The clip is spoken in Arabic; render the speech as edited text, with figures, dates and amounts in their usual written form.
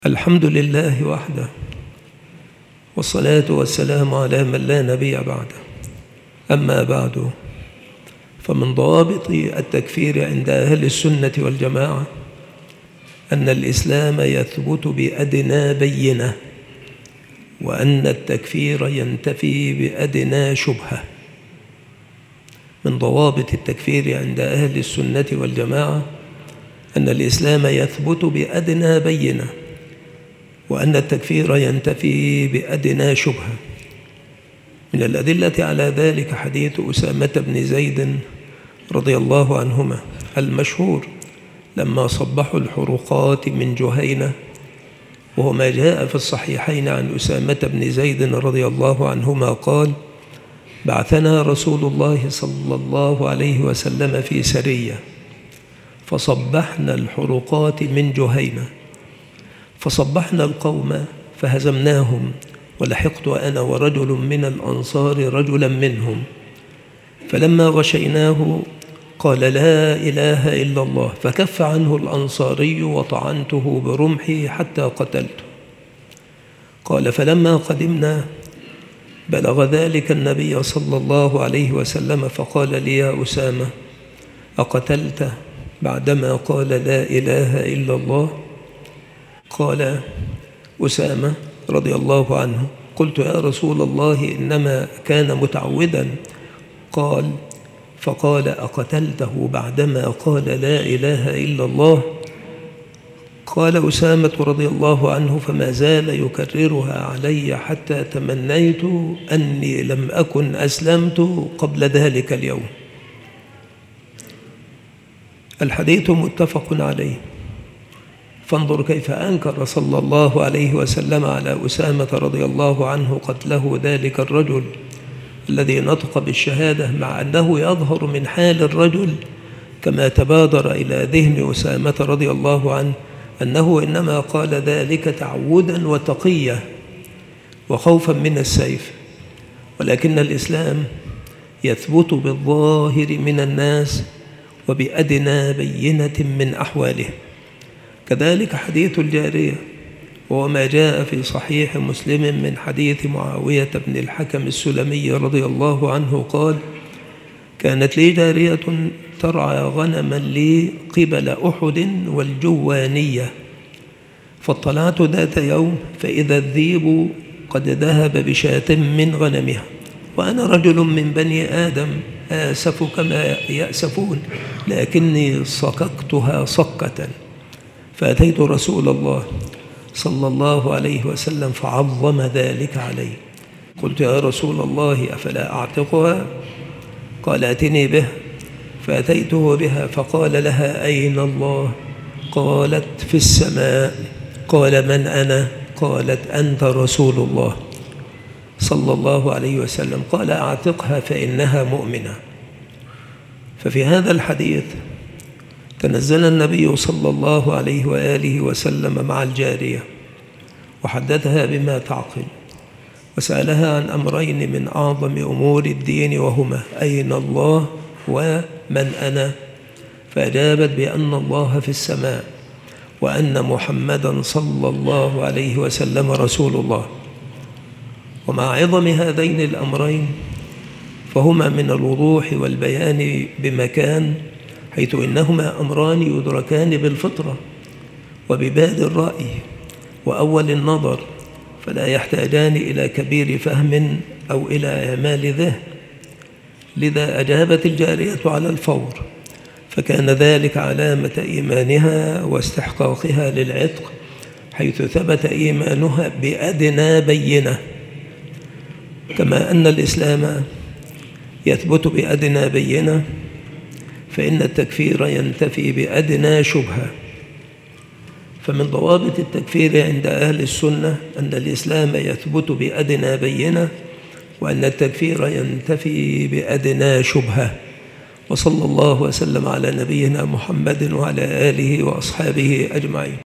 الحمد لله وحده، والصلاة والسلام على من لا نبي بعده. أما بعد، فمن ضوابط التكفير عند أهل السنة والجماعة أن الإسلام يثبت بأدنى بينة، وأن التكفير ينتفي بأدنى شبهة. من ضوابط التكفير عند أهل السنة والجماعة أن الإسلام يثبت بأدنى بينة، وأن التكفير ينتفي بأدنى شبهة. من الأدلة على ذلك حديث أسامة بن زيد رضي الله عنهما المشهور لما صبحوا الحروقات من جهينة، وهو ما جاء في الصحيحين عن أسامة بن زيد رضي الله عنهما قال: بعثنا رسول الله صلى الله عليه وسلم في سرية، فصبحنا الحروقات من جهينة، فصبحنا القوم فهزمناهم، ولحقت أنا ورجل من الأنصار رجلا منهم، فلما غشيناه قال: لا إله إلا الله، فكف عنه الأنصاري وطعنته برمحي حتى قتلته. قال: فلما قدمنا بلغ ذلك النبي صلى الله عليه وسلم، فقال لي: يا أسامة، أقتلت بعدما قال لا إله إلا الله؟ قال أسامة رضي الله عنه: قلت: يا رسول الله، إنما كان متعودا. فقال: أقتلته بعدما قال لا إله إلا الله؟ قال أسامة رضي الله عنه: فما زال يكررها علي حتى تمنيت أني لم أكن أسلمت قبل ذلك اليوم. الحديث متفق عليه. فانظر كيف أنكر صلى الله عليه وسلم على أسامة رضي الله عنه قتله ذلك الرجل الذي نطق بالشهادة، مع أنه يظهر من حال الرجل كما تبادر إلى ذهن أسامة رضي الله عنه أنه إنما قال ذلك تعودا وتقية وخوفا من السيف، ولكن الإسلام يثبت بالظاهر من الناس وبأدنى بينة من أحواله. كذلك حديث الجارية، وهو ما جاء في صحيح مسلم من حديث معاوية بن الحكم السلمي رضي الله عنه قال: كانت لي جارية ترعى غنما لي قبل أحد والجوانية، فاطلعت ذات يوم فإذا الذيب قد ذهب بشاة من غنمها، وأنا رجل من بني آدم آسف كما يأسفون، لكني صككتها صكة، فأتيت رسول الله صلى الله عليه وسلم فعظم ذلك علي. قلت: يا رسول الله، أفلا أعتقها؟ قال: أتني به. فأتيته بها فقال لها: أين الله؟ قالت: في السماء. قال: من أنا؟ قالت: أنت رسول الله صلى الله عليه وسلم. قال: أعتقها فإنها مؤمنة. ففي هذا الحديث تنزل النبي صلى الله عليه وآله وسلم مع الجارية وحدثها بما تعقل، وسألها عن أمرين من أعظم أمور الدين، وهما: أين الله؟ ومن أنا؟ فأجابت بأن الله في السماء، وأن محمدا صلى الله عليه وسلم رسول الله. ومع عظم هذين الأمرين فهما من الوضوح والبيان بمكان، حيث إنهما أمران يدركان بالفطرة وبباد الرأي وأول النظر، فلا يحتاجان إلى كبير فهم أو إلى إعمال ذهن. لذا أجابت الجارية على الفور، فكان ذلك علامة إيمانها واستحقاقها للعتق، حيث ثبت إيمانها بأدنى بينة. كما أن الإسلام يثبت بأدنى بينة، فإن التكفير ينتفي بأدنى شبهة. فمن ضوابط التكفير عند أهل السنة أن الإسلام يثبت بأدنى بينة، وأن التكفير ينتفي بأدنى شبهة. وصلى الله وسلم على نبينا محمد وعلى آله وأصحابه أجمعين.